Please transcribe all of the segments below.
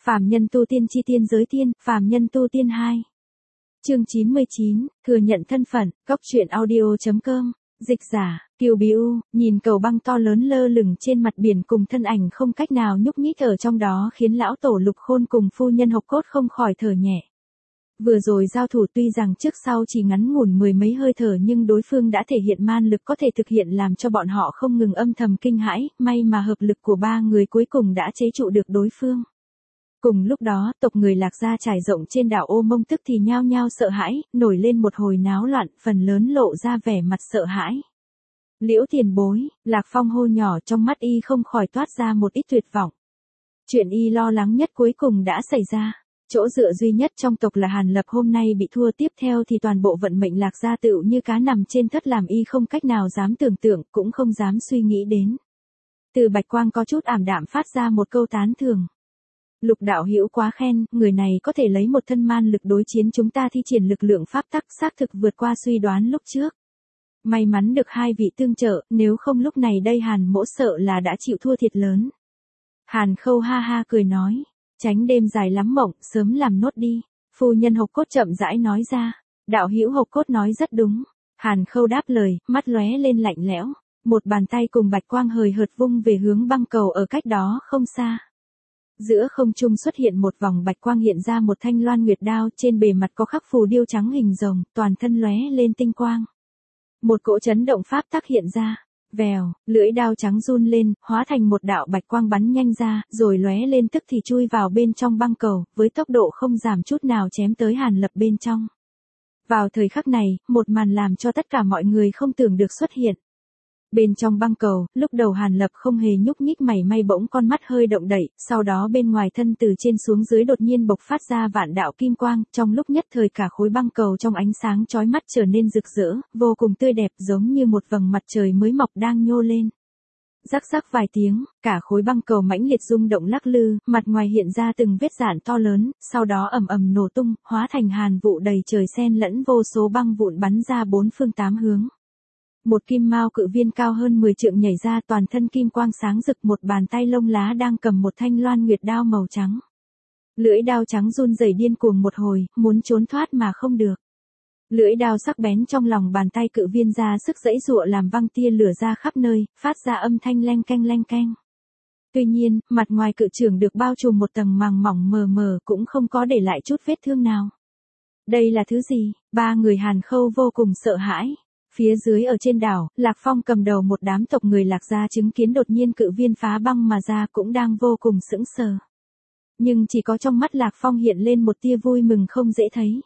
Phàm nhân tu tiên chi tiên giới tiên, phàm nhân tu tiên 2. Chương 99, thừa nhận thân phận, Cốc truyện audio.com, dịch giả, Kiều Biu, nhìn cầu băng to lớn lơ lửng trên mặt biển cùng thân ảnh không cách nào nhúc nhích ở trong đó khiến lão tổ Lục Khôn cùng phu nhân Hộc Cốt không khỏi thở nhẹ. Vừa rồi giao thủ tuy rằng trước sau chỉ ngắn ngủn mười mấy hơi thở nhưng đối phương đã thể hiện man lực có thể thực hiện làm cho bọn họ không ngừng âm thầm kinh hãi, may mà hợp lực của ba người cuối cùng đã chế trụ được đối phương. Cùng lúc đó, tộc người Lạc gia trải rộng trên đảo Ô Mông tức thì nhao nhao sợ hãi, nổi lên một hồi náo loạn, phần lớn lộ ra vẻ mặt sợ hãi. Liễu tiền bối, Lạc Phong hô nhỏ, trong mắt y không khỏi toát ra một ít tuyệt vọng. Chuyện y lo lắng nhất cuối cùng đã xảy ra. Chỗ dựa duy nhất trong tộc là Hàn Lập hôm nay bị thua, tiếp theo thì toàn bộ vận mệnh Lạc gia tựu như cá nằm trên thất, làm y không cách nào dám tưởng tượng, cũng không dám suy nghĩ đến. Từ Bạch Quang có chút ảm đạm phát ra một câu tán thưởng. Lục đạo hữu quá khen, người này có thể lấy một thân man lực đối chiến chúng ta thi triển lực lượng pháp tắc, xác thực vượt qua suy đoán lúc trước. May mắn được hai vị tương trợ, nếu không lúc này đây Hàn mỗ sợ là đã chịu thua thiệt lớn. Hàn Khâu ha ha cười nói, tránh đêm dài lắm mộng, sớm làm nốt đi. Phu nhân Hộc Cốt chậm rãi nói ra, đạo hữu Hộc Cốt nói rất đúng. Hàn Khâu đáp lời, mắt lóe lên lạnh lẽo, một bàn tay cùng bạch quang hời hợt vung về hướng băng cầu ở cách đó không xa. Giữa không trung xuất hiện một vòng bạch quang, hiện ra một thanh loan nguyệt đao, trên bề mặt có khắc phù điêu trắng hình rồng, toàn thân lóe lên tinh quang. Một cỗ chấn động pháp tắc hiện ra, vèo, lưỡi đao trắng run lên, hóa thành một đạo bạch quang bắn nhanh ra, rồi lóe lên tức thì chui vào bên trong băng cầu, với tốc độ không giảm chút nào chém tới Hàn Lập bên trong. Vào thời khắc này, một màn làm cho tất cả mọi người không tưởng được xuất hiện. Bên trong băng cầu, lúc đầu Hàn Lập không hề nhúc nhích mảy may, bỗng con mắt hơi động đậy, sau đó bên ngoài thân từ trên xuống dưới đột nhiên bộc phát ra vạn đạo kim quang, trong lúc nhất thời cả khối băng cầu trong ánh sáng chói mắt trở nên rực rỡ, vô cùng tươi đẹp, giống như một vầng mặt trời mới mọc đang nhô lên. Rắc rắc vài tiếng, cả khối băng cầu mãnh liệt rung động lắc lư, mặt ngoài hiện ra từng vết rạn to lớn, sau đó ầm ầm nổ tung, hóa thành hàn vụ đầy trời, xen lẫn vô số băng vụn bắn ra bốn phương tám hướng. Một kim mao cự viên cao hơn 10 trượng nhảy ra, toàn thân kim quang sáng rực, một bàn tay lông lá đang cầm một thanh loan nguyệt đao màu trắng. Lưỡi đao trắng run rẩy điên cuồng một hồi, muốn trốn thoát mà không được. Lưỡi đao sắc bén trong lòng bàn tay cự viên ra sức giãy giụa, làm văng tia lửa ra khắp nơi, phát ra âm thanh leng keng leng keng. Tuy nhiên, mặt ngoài cự trưởng được bao trùm một tầng màng mỏng mờ mờ, cũng không có để lại chút vết thương nào. Đây là thứ gì? Ba người Hàn Khâu vô cùng sợ hãi. Phía dưới ở trên đảo, Lạc Phong cầm đầu một đám tộc người Lạc gia chứng kiến đột nhiên cự viên phá băng mà ra cũng đang vô cùng sững sờ. Nhưng chỉ có trong mắt Lạc Phong hiện lên một tia vui mừng không dễ thấy.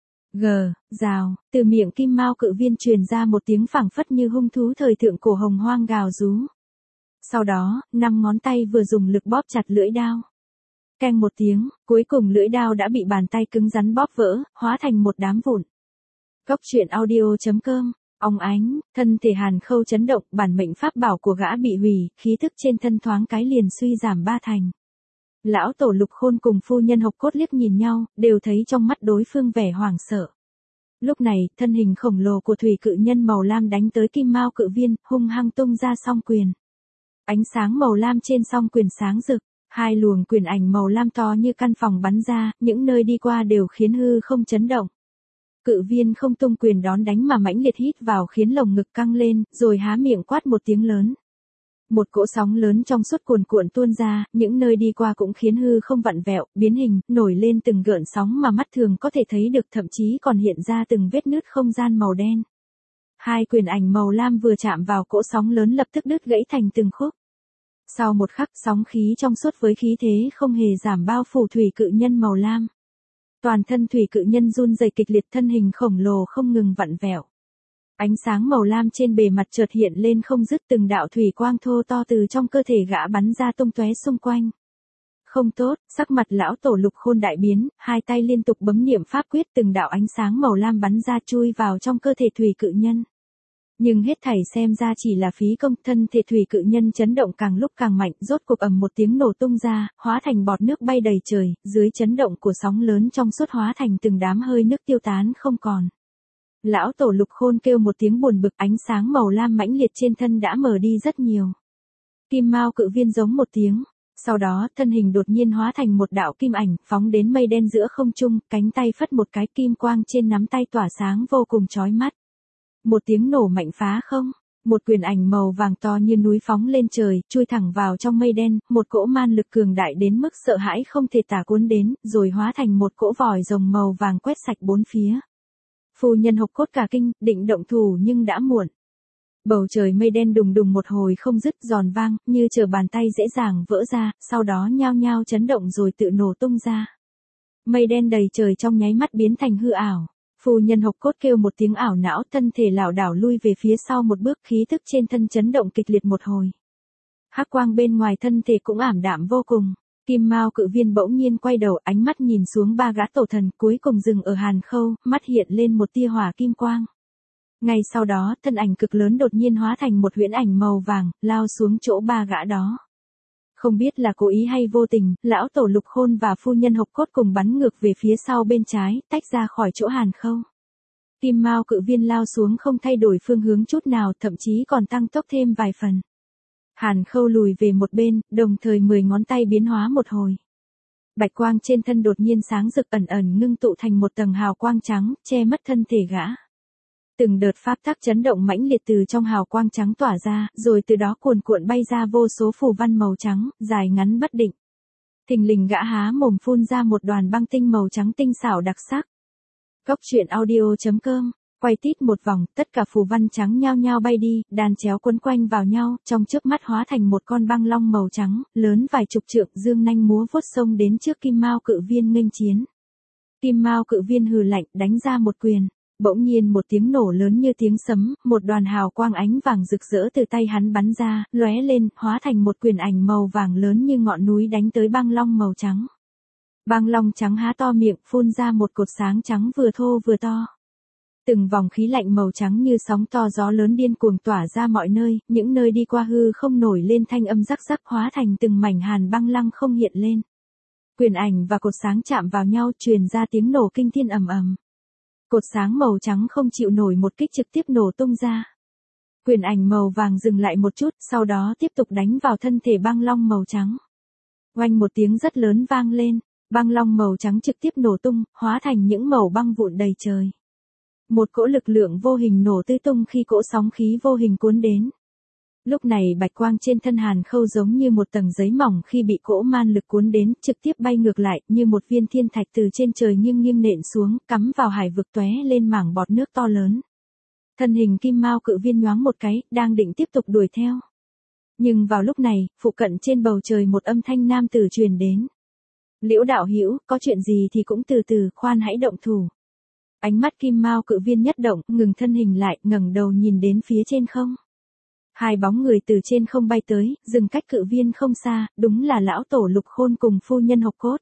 Rào, từ miệng kim mao cự viên truyền ra một tiếng phảng phất như hung thú thời thượng cổ hồng hoang gào rú. Sau đó, 5 ngón tay vừa dùng lực bóp chặt lưỡi đao. Keng một tiếng, cuối cùng lưỡi đao đã bị bàn tay cứng rắn bóp vỡ, hóa thành một đám vụn. Cốc truyện audio.com. Ong ánh, thân thể Hàn Khâu chấn động, bản mệnh pháp bảo của gã bị hủy, khí thức trên thân thoáng cái liền suy giảm 3 thành. Lão tổ Lục Khôn cùng phu nhân Hộc Cốt liếc nhìn nhau, đều thấy trong mắt đối phương vẻ hoảng sợ. Lúc này, thân hình khổng lồ của thủy cự nhân màu lam đánh tới kim mao cự viên, hung hăng tung ra song quyền. Ánh sáng màu lam trên song quyền sáng rực, hai luồng quyền ảnh màu lam to như căn phòng bắn ra, những nơi đi qua đều khiến hư không chấn động. Cự viên không tung quyền đón đánh mà mãnh liệt hít vào, khiến lồng ngực căng lên, rồi há miệng quát một tiếng lớn. Một cỗ sóng lớn trong suốt cuồn cuộn tuôn ra, những nơi đi qua cũng khiến hư không vặn vẹo, biến hình, nổi lên từng gợn sóng mà mắt thường có thể thấy được, thậm chí còn hiện ra từng vết nứt không gian màu đen. Hai quyền ảnh màu lam vừa chạm vào cỗ sóng lớn lập tức đứt gãy thành từng khúc. Sau một khắc, sóng khí trong suốt với khí thế không hề giảm bao phủ thủy cự nhân màu lam. Toàn thân thủy cự nhân run rẩy kịch liệt, thân hình khổng lồ không ngừng vặn vẹo. Ánh sáng màu lam trên bề mặt chợt hiện lên không dứt, từng đạo thủy quang thô to từ trong cơ thể gã bắn ra tung tóe xung quanh. Không tốt, sắc mặt lão tổ Lục Khôn đại biến, hai tay liên tục bấm niệm pháp quyết, từng đạo ánh sáng màu lam bắn ra chui vào trong cơ thể thủy cự nhân. Nhưng hết thảy xem ra chỉ là phí công, thân thể thủy cự nhân chấn động càng lúc càng mạnh, rốt cuộc ầm một tiếng nổ tung ra, hóa thành bọt nước bay đầy trời, dưới chấn động của sóng lớn trong suốt hóa thành từng đám hơi nước tiêu tán không còn. Lão tổ Lục Khôn kêu một tiếng buồn bực, ánh sáng màu lam mãnh liệt trên thân đã mờ đi rất nhiều. Kim mao cự viên giống một tiếng, Sau đó, thân hình đột nhiên hóa thành một đạo kim ảnh, phóng đến mây đen giữa không trung, cánh tay phất một cái kim quang trên nắm tay tỏa sáng vô cùng chói mắt. Một tiếng nổ mạnh phá không, một quyền ảnh màu vàng to như núi phóng lên trời, chui thẳng vào trong mây đen, một cỗ man lực cường đại đến mức sợ hãi không thể tả cuốn đến, rồi hóa thành một cỗ vòi rồng màu vàng quét sạch bốn phía. Phu nhân Hộc Cốt cả kinh, định động thủ nhưng đã muộn. Bầu trời mây đen đùng đùng một hồi không dứt, giòn vang, như chờ bàn tay dễ dàng vỡ ra, sau đó nhao nhao chấn động rồi tự nổ tung ra. Mây đen đầy trời trong nháy mắt biến thành hư ảo. Phu nhân Hộc Cốt kêu một tiếng ảo não, thân thể lảo đảo lui về phía sau một bước, khí tức trên thân chấn động kịch liệt một hồi. Hắc quang bên ngoài thân thể cũng ảm đạm vô cùng. Kim Mao Cự Viên bỗng nhiên quay đầu, ánh mắt nhìn xuống ba gã tổ thần, cuối cùng dừng ở Hàn Khâu, mắt hiện lên một tia hỏa kim quang. Ngay sau đó, thân ảnh cực lớn đột nhiên hóa thành một huyễn ảnh màu vàng, lao xuống chỗ ba gã đó. Không biết là cố ý hay vô tình, lão tổ Lục Khôn và phu nhân Hộc Cốt cùng bắn ngược về phía sau bên trái, tách ra khỏi chỗ Hàn Khâu. Kim Mao Cự Viên lao xuống không thay đổi phương hướng chút nào, thậm chí còn tăng tốc thêm vài phần. Hàn Khâu lùi về một bên, đồng thời 10 ngón tay biến hóa một hồi. Bạch quang trên thân đột nhiên sáng rực, ẩn ẩn ngưng tụ thành một tầng hào quang trắng, che mất thân thể gã. Từng đợt pháp tắc chấn động mãnh liệt từ trong hào quang trắng tỏa ra, rồi từ đó cuồn cuộn bay ra vô số phù văn màu trắng, dài ngắn bất định. Thình lình gã há mồm phun ra một đoàn băng tinh màu trắng tinh xảo đặc sắc. Cốc truyện audio.com, quay tít một vòng, tất cả phù văn trắng nhao nhao bay đi, đan chéo quấn quanh vào nhau, trong chớp mắt hóa thành một con băng long màu trắng, lớn vài chục trượng, dương nanh múa vuốt xông đến trước Kim Mao Cự Viên nghênh chiến. Kim Mao Cự Viên hừ lạnh, đánh ra một quyền. Bỗng nhiên một tiếng nổ lớn như tiếng sấm, một đoàn hào quang ánh vàng rực rỡ từ tay hắn bắn ra, lóe lên, hóa thành một quyền ảnh màu vàng lớn như ngọn núi đánh tới băng long màu trắng. Băng long trắng há to miệng, phun ra một cột sáng trắng vừa thô vừa to. Từng vòng khí lạnh màu trắng như sóng to gió lớn điên cuồng tỏa ra mọi nơi, những nơi đi qua hư không nổi lên thanh âm rắc rắc, hóa thành từng mảnh hàn băng lăng không hiện lên. Quyền ảnh và cột sáng chạm vào nhau, truyền ra tiếng nổ kinh thiên ầm ầm. Cột sáng màu trắng không chịu nổi một kích trực tiếp nổ tung ra. Quyền ảnh màu vàng dừng lại một chút, sau đó tiếp tục đánh vào thân thể băng long màu trắng. Oanh một tiếng rất lớn vang lên, băng long màu trắng trực tiếp nổ tung, hóa thành những mẩu băng vụn đầy trời. Một cỗ lực lượng vô hình nổ tươi tung khi cỗ sóng khí vô hình cuốn đến. Lúc này bạch quang trên thân Hàn Khâu giống như một tầng giấy mỏng khi bị cỗ man lực cuốn đến, trực tiếp bay ngược lại, như một viên thiên thạch từ trên trời nghiêng nghiêng nện xuống, cắm vào hải vực, tóe lên mảng bọt nước to lớn. Thân hình Kim Mao Cự Viên nhoáng một cái, đang định tiếp tục đuổi theo. Nhưng vào lúc này, phụ cận trên bầu trời một âm thanh nam tử truyền đến. Liễu đạo hữu, có chuyện gì thì cũng từ từ, khoan hãy động thủ. Ánh mắt Kim Mao Cự Viên nhất động, ngừng thân hình lại, ngẩng đầu nhìn đến phía trên không. Hai bóng người từ trên không bay tới, dừng cách Cự Viên không xa, đúng là lão tổ Lục Khôn cùng phu nhân Hộc Cốt.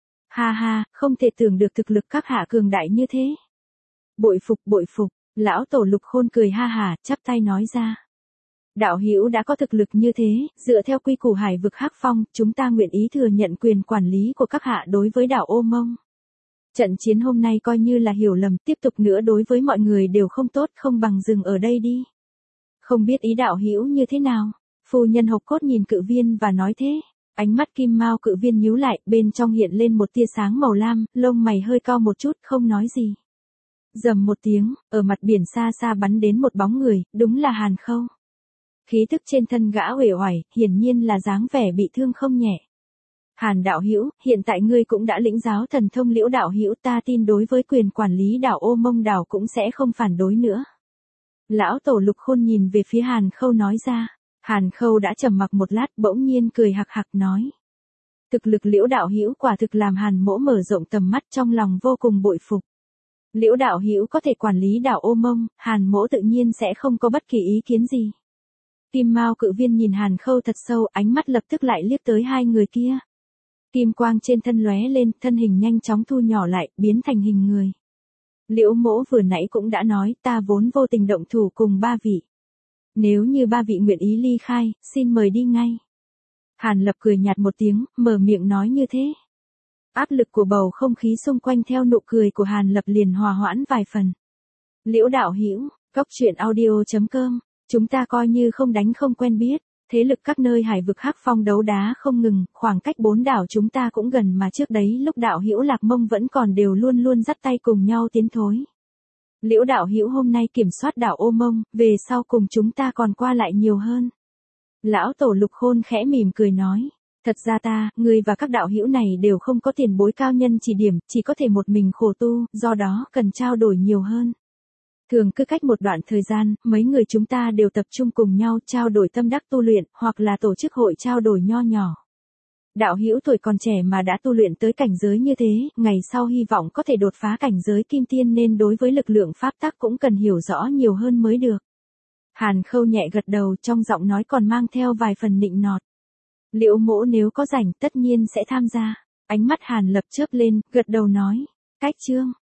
Ha ha, không thể tưởng được thực lực các hạ cường đại như thế. Bội phục, lão tổ Lục Khôn cười ha hả, chắp tay nói ra. Đạo hữu đã có thực lực như thế, dựa theo quy củ hải vực Hắc Phong, chúng ta nguyện ý thừa nhận quyền quản lý của các hạ đối với đảo Ô Mông. Trận chiến hôm nay coi như là hiểu lầm, tiếp tục nữa đối với mọi người đều không tốt, không bằng dừng ở đây đi. Không biết ý đạo hữu như thế nào? Phu nhân Hộc Cốt nhìn Cự Viên và nói thế. Ánh mắt Kim Mao Cự Viên nhíu lại, bên trong hiện lên một tia sáng màu lam, lông mày hơi cau một chút, không nói gì. Rầm một tiếng, ở mặt biển xa xa bắn đến một bóng người, đúng là Hàn Khâu. Khí tức trên thân gã uể oải, hiển nhiên là dáng vẻ bị thương không nhẹ. Hàn đạo hữu, hiện tại ngươi cũng đã lĩnh giáo thần thông Liễu đạo hữu, ta tin đối với quyền quản lý đảo Ô Mông đảo cũng sẽ không phản đối nữa. Lão tổ Lục Khôn nhìn về phía Hàn Khâu nói ra. Hàn Khâu đã trầm mặc một lát, bỗng nhiên cười hạc hạc nói. Thực lực Liễu đạo hữu quả thực làm Hàn mỗ mở rộng tầm mắt, trong lòng vô cùng bội phục. Liễu đạo hữu có thể quản lý đảo Ô Mông, Hàn mỗ tự nhiên sẽ không có bất kỳ ý kiến gì. Kim Mao Cự Viên nhìn Hàn Khâu thật sâu, ánh mắt lập tức lại liếc tới hai người kia. Kim quang trên thân lóe lên, thân hình nhanh chóng thu nhỏ lại, biến thành hình người. Liễu mỗ vừa nãy cũng đã nói, ta vốn vô tình động thủ cùng ba vị. Nếu như ba vị nguyện ý ly khai, xin mời đi ngay. Hàn Lập cười nhạt một tiếng, mở miệng nói như thế. Áp lực của bầu không khí xung quanh theo nụ cười của Hàn Lập liền hòa hoãn vài phần. Liễu đạo hữu, cốc truyện audio.com, chúng ta coi như không đánh không quen biết. Thế lực các nơi hải vực Hắc Phong đấu đá không ngừng, khoảng cách 4 đảo chúng ta cũng gần mà trước đấy lúc đạo hữu Lạc Mông vẫn còn đều luôn luôn dắt tay cùng nhau tiến thối. Liễu đạo hữu hôm nay kiểm soát đảo Ô Mông, về sau cùng chúng ta còn qua lại nhiều hơn. Lão tổ Lục Khôn khẽ mỉm cười nói. Thật ra ngươi và các đạo hữu này đều không có tiền bối cao nhân chỉ điểm, chỉ có thể một mình khổ tu, do đó cần trao đổi nhiều hơn. Thường cứ cách một đoạn thời gian, mấy người chúng ta đều tập trung cùng nhau trao đổi tâm đắc tu luyện, hoặc là tổ chức hội trao đổi nho nhỏ. Đạo hữu tuổi còn trẻ mà đã tu luyện tới cảnh giới như thế, ngày sau hy vọng có thể đột phá cảnh giới kim tiên nên đối với lực lượng pháp tắc cũng cần hiểu rõ nhiều hơn mới được. Hàn Khâu nhẹ gật đầu, trong giọng nói còn mang theo vài phần nịnh nọt. Liễu mỗ nếu có rảnh tất nhiên sẽ tham gia. Ánh mắt Hàn Lập chớp lên, gật đầu nói. Cách chương.